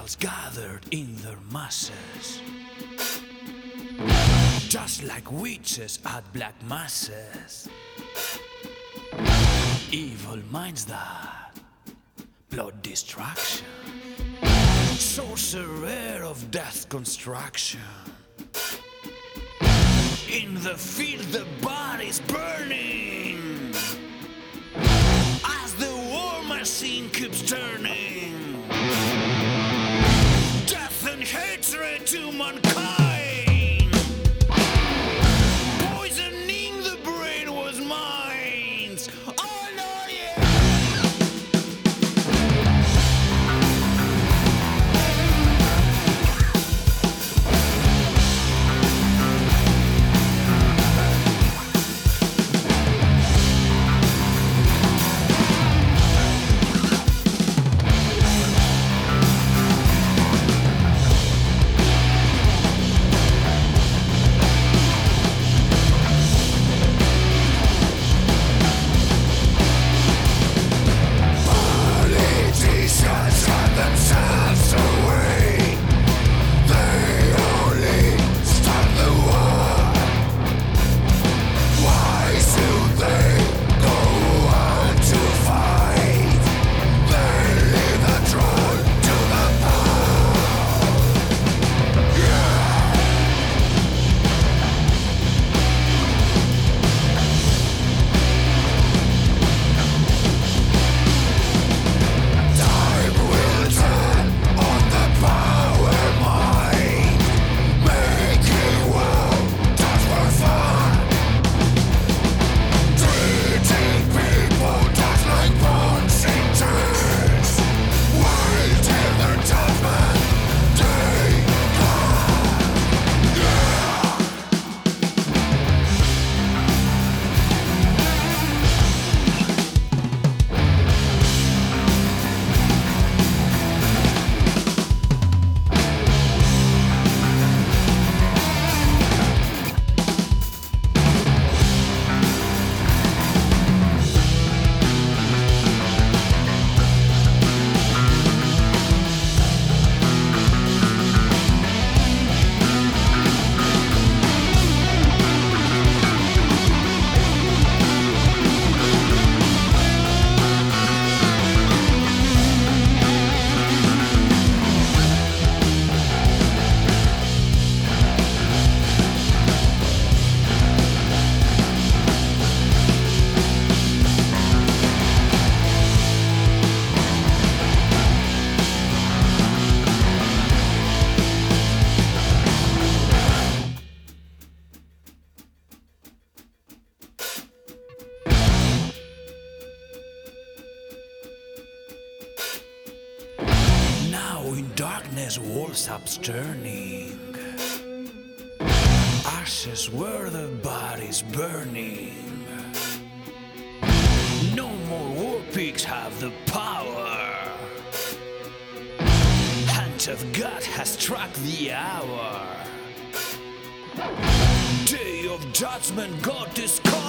devils gathered in their masses, just like witches at black masses. Evil minds that plot destruction, sorcerer of death construction. In the field the body's burning as the war machine keeps turning. Death and hatred to mankind, poisoning the brain with minds. Oh no, yeah. In darkness, walls upturning, ashes where the body's burning. No more war pigs have the power. Hand of God has struck the hour. Day of judgment, God is coming.